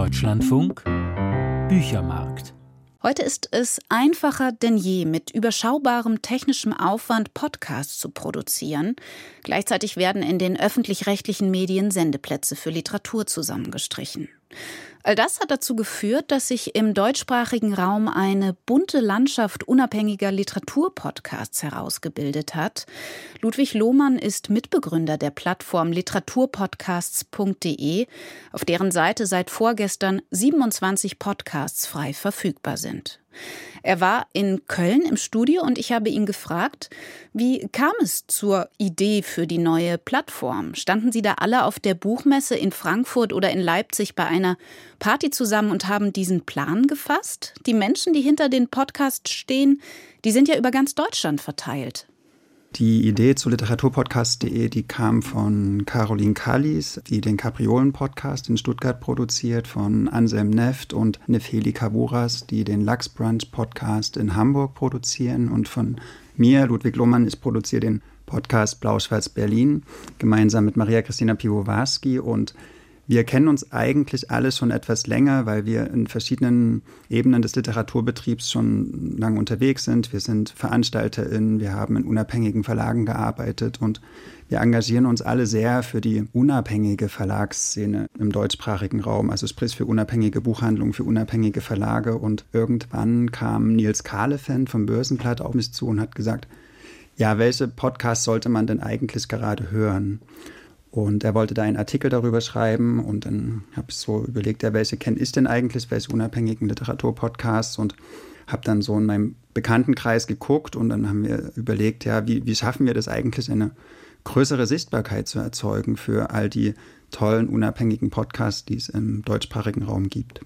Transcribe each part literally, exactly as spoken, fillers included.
Deutschlandfunk Büchermarkt. Heute ist es einfacher denn je, mit überschaubarem technischem Aufwand Podcasts zu produzieren. Gleichzeitig werden in den öffentlich-rechtlichen Medien Sendeplätze für Literatur zusammengestrichen. All das hat dazu geführt, dass sich im deutschsprachigen Raum eine bunte Landschaft unabhängiger Literaturpodcasts herausgebildet hat. Ludwig Lohmann ist Mitbegründer der Plattform literaturpodcasts punkt de, auf deren Seite seit vorgestern siebenundzwanzig Podcasts frei verfügbar sind. Er war in Köln im Studio und ich habe ihn gefragt, wie kam es zur Idee für die neue Plattform? Standen Sie da alle auf der Buchmesse in Frankfurt oder in Leipzig bei einer Party zusammen und haben diesen Plan gefasst? Die Menschen, die hinter den Podcasts stehen, die sind ja über ganz Deutschland verteilt. Die Idee zu literaturpodcasts punkt de, die kam von Caroline Kallis, die den Kapriolen-Podcast in Stuttgart produziert, von Anselm Neft und Nefeli Kavuras, die den Lachsbrunch-Podcast in Hamburg produzieren, und von mir, Ludwig Lohmann. Ich produziere den Podcast Blau-Schwarz-Berlin gemeinsam mit Maria Christina Piwowarski, und wir kennen uns eigentlich alle schon etwas länger, weil wir in verschiedenen Ebenen des Literaturbetriebs schon lange unterwegs sind. Wir sind VeranstalterInnen, wir haben in unabhängigen Verlagen gearbeitet und wir engagieren uns alle sehr für die unabhängige Verlagsszene im deutschsprachigen Raum, also sprich für unabhängige Buchhandlungen, für unabhängige Verlage. Und irgendwann kam Nils Kahlefeld vom Börsenblatt auf mich zu und hat gesagt, ja, welche Podcasts sollte man denn eigentlich gerade hören? Und er wollte da einen Artikel darüber schreiben, und dann habe ich so überlegt, ja, welche kenne ich denn eigentlich, welche unabhängigen Literaturpodcasts, und habe dann so in meinem Bekanntenkreis geguckt, und dann haben wir überlegt, ja, wie, wie schaffen wir das eigentlich, eine größere Sichtbarkeit zu erzeugen für all die tollen unabhängigen Podcasts, die es im deutschsprachigen Raum gibt.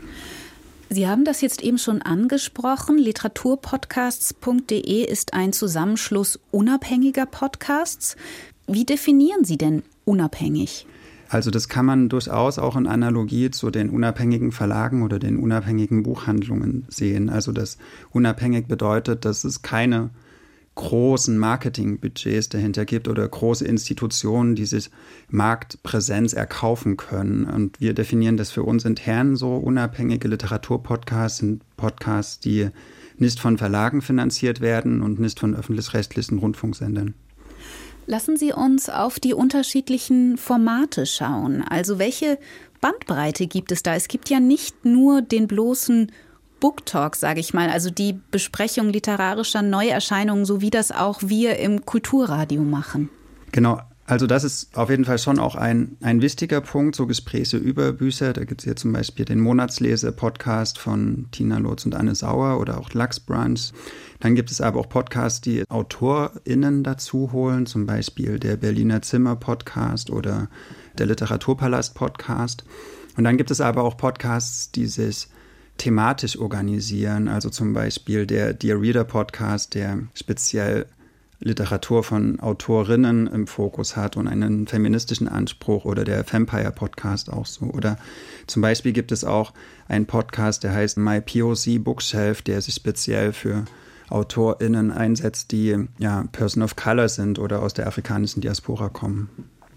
Sie haben das jetzt eben schon angesprochen. literaturpodcasts punkt de ist ein Zusammenschluss unabhängiger Podcasts. Wie definieren Sie denn unabhängig? Also das kann man durchaus auch in Analogie zu den unabhängigen Verlagen oder den unabhängigen Buchhandlungen sehen. Also das unabhängig bedeutet, dass es keine großen Marketingbudgets dahinter gibt oder große Institutionen, die sich Marktpräsenz erkaufen können. Und wir definieren das für uns intern so: unabhängige Literaturpodcasts sind Podcasts, die nicht von Verlagen finanziert werden und nicht von öffentlich-rechtlichen Rundfunksendern. Lassen Sie uns auf die unterschiedlichen Formate schauen. Also welche Bandbreite gibt es da? Es gibt ja nicht nur den bloßen Book Talk, sage ich mal, also die Besprechung literarischer Neuerscheinungen, so wie das auch wir im Kulturradio machen. Genau, also das ist auf jeden Fall schon auch ein, ein wichtiger Punkt, so Gespräche über Bücher. Da gibt es hier zum Beispiel den Monatslese-Podcast von Tina Lotz und Anne Sauer oder auch Lachsbrunch. Dann gibt es aber auch Podcasts, die AutorInnen dazu holen, zum Beispiel der Berliner Zimmer-Podcast oder der Literaturpalast-Podcast. Und dann gibt es aber auch Podcasts, die sich thematisch organisieren, also zum Beispiel der Dear Reader Podcast, der speziell Literatur von Autorinnen im Fokus hat und einen feministischen Anspruch, oder der Vampire Podcast auch so. Oder zum Beispiel gibt es auch einen Podcast, der heißt My P O C Bookshelf, der sich speziell für AutorInnen einsetzt, die ja Person of Color sind oder aus der afrikanischen Diaspora kommen.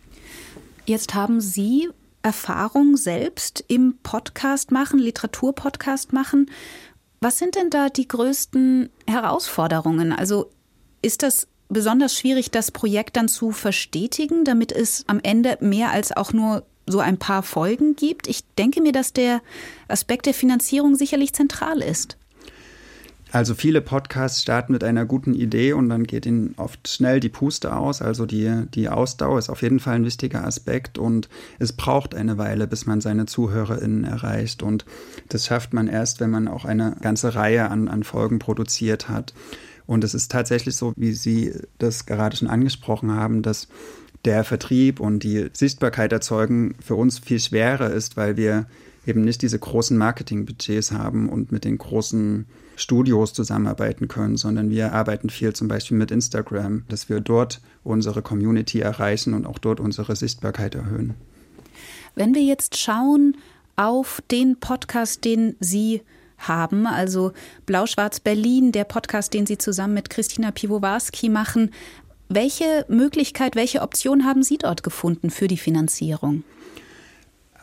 Jetzt haben Sie Erfahrung selbst im Podcast machen, Literaturpodcast machen. Was sind denn da die größten Herausforderungen? Also ist das besonders schwierig, das Projekt dann zu verstetigen, damit es am Ende mehr als auch nur so ein paar Folgen gibt? Ich denke mir, dass der Aspekt der Finanzierung sicherlich zentral ist. Also viele Podcasts starten mit einer guten Idee und dann geht ihnen oft schnell die Puste aus. Also die, die Ausdauer ist auf jeden Fall ein wichtiger Aspekt, und es braucht eine Weile, bis man seine ZuhörerInnen erreicht. Und das schafft man erst, wenn man auch eine ganze Reihe an, an Folgen produziert hat. Und es ist tatsächlich so, wie Sie das gerade schon angesprochen haben, dass der Vertrieb und die Sichtbarkeit erzeugen für uns viel schwerer ist, weil wir eben nicht diese großen Marketingbudgets haben und mit den großen Studios zusammenarbeiten können, sondern wir arbeiten viel zum Beispiel mit Instagram, dass wir dort unsere Community erreichen und auch dort unsere Sichtbarkeit erhöhen. Wenn wir jetzt schauen auf den Podcast, den Sie haben, also Blau-Schwarz-Berlin, der Podcast, den Sie zusammen mit Christina Piwowarski machen, welche Möglichkeit, welche Option haben Sie dort gefunden für die Finanzierung? Also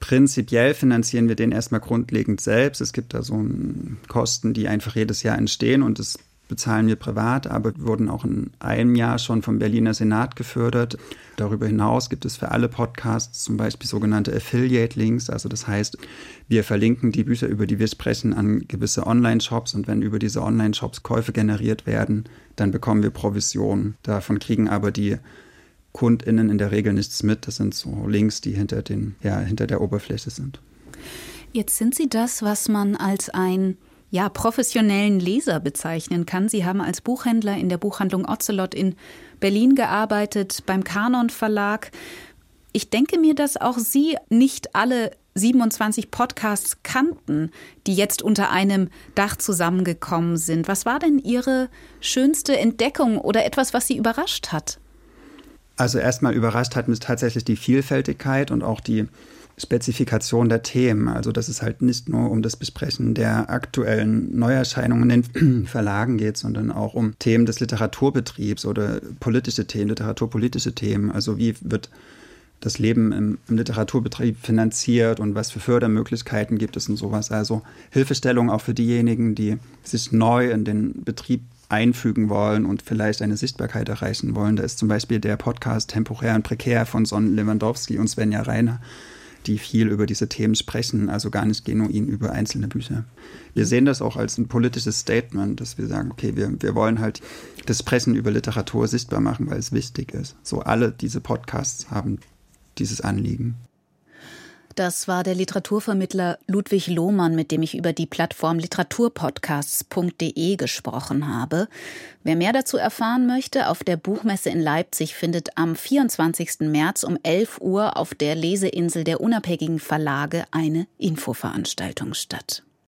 Prinzipiell finanzieren wir den erstmal grundlegend selbst. Es gibt da so Kosten, die einfach jedes Jahr entstehen und das bezahlen wir privat, aber wir wurden auch in einem Jahr schon vom Berliner Senat gefördert. Darüber hinaus gibt es für alle Podcasts zum Beispiel sogenannte Affiliate-Links. Also das heißt, wir verlinken die Bücher, über die wir sprechen, an gewisse Online-Shops und wenn über diese Online-Shops Käufe generiert werden, dann bekommen wir Provisionen. Davon kriegen aber die KundInnen in der Regel nichts mit. Das sind so Links, die hinter, den, ja, hinter der Oberfläche sind. Jetzt sind Sie das, was man als ein ja, professionellen Leser bezeichnen kann. Sie haben als Buchhändler in der Buchhandlung Ocelot in Berlin gearbeitet, beim Kanon Verlag. Ich denke mir, dass auch Sie nicht alle siebenundzwanzig Podcasts kannten, die jetzt unter einem Dach zusammengekommen sind. Was war denn Ihre schönste Entdeckung oder etwas, was Sie überrascht hat? Also erstmal überrascht hat mich tatsächlich die Vielfältigkeit und auch die Spezifikation der Themen. Also dass es halt nicht nur um das Besprechen der aktuellen Neuerscheinungen in den Verlagen geht, sondern auch um Themen des Literaturbetriebs oder politische Themen, literaturpolitische Themen. Also wie wird das Leben im, im Literaturbetrieb finanziert und was für Fördermöglichkeiten gibt es und sowas. Also Hilfestellung auch für diejenigen, die sich neu in den Betrieb einfügen wollen und vielleicht eine Sichtbarkeit erreichen wollen. Da ist zum Beispiel der Podcast Temporär und Prekär von Son Lewandowski und Svenja Reiner, die viel über diese Themen sprechen, also gar nicht genuin über einzelne Bücher. Wir sehen das auch als ein politisches Statement, dass wir sagen, okay, wir, wir wollen halt das Sprechen über Literatur sichtbar machen, weil es wichtig ist. So alle diese Podcasts haben dieses Anliegen. Das war der Literaturvermittler Ludwig Lohmann, mit dem ich über die Plattform literaturpodcasts punkt de gesprochen habe. Wer mehr dazu erfahren möchte, auf der Buchmesse in Leipzig findet am vierundzwanzigsten März um elf Uhr auf der Leseinsel der unabhängigen Verlage eine Infoveranstaltung statt.